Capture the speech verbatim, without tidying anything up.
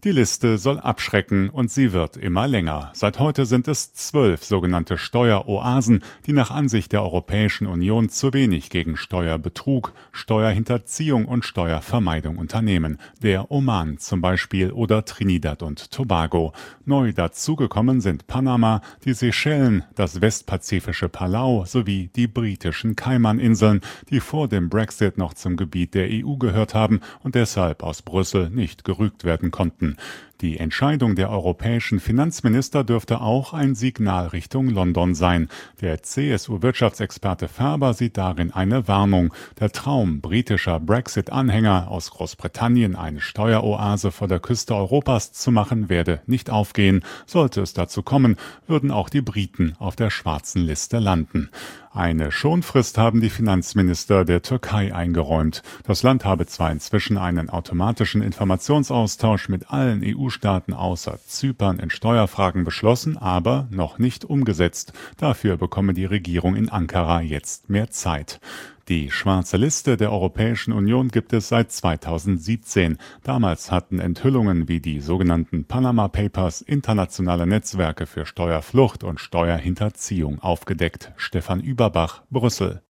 Die Liste soll abschrecken und sie wird immer länger. Seit heute sind es zwölf sogenannte Steueroasen, die nach Ansicht der Europäischen Union zu wenig gegen Steuerbetrug, Steuerhinterziehung und Steuervermeidung unternehmen. Der Oman zum Beispiel oder Trinidad und Tobago. Neu dazugekommen sind Panama, die Seychellen, das westpazifische Palau sowie die britischen Kaimaninseln, die vor dem Brexit noch zum Gebiet der E U gehört haben und deshalb aus Brüssel nicht gerügt werden konnten. Die Entscheidung der europäischen Finanzminister dürfte auch ein Signal Richtung London sein. Der C S U-Wirtschaftsexperte Ferber sieht darin eine Warnung. Der Traum britischer Brexit-Anhänger, aus Großbritannien eine Steueroase vor der Küste Europas zu machen, werde nicht aufgehen. Sollte es dazu kommen, würden auch die Briten auf der schwarzen Liste landen. Eine Schonfrist haben die Finanzminister der Türkei eingeräumt. Das Land habe zwar inzwischen einen automatischen Informationsaustausch mit allen E U-Staaten außer Zypern in Steuerfragen beschlossen, aber noch nicht umgesetzt. Dafür bekomme die Regierung in Ankara jetzt mehr Zeit. Die schwarze Liste der Europäischen Union gibt es seit zweitausendsiebzehn. Damals hatten Enthüllungen wie die sogenannten Panama Papers internationale Netzwerke für Steuerflucht und Steuerhinterziehung aufgedeckt. Stefan Überbach, Brüssel.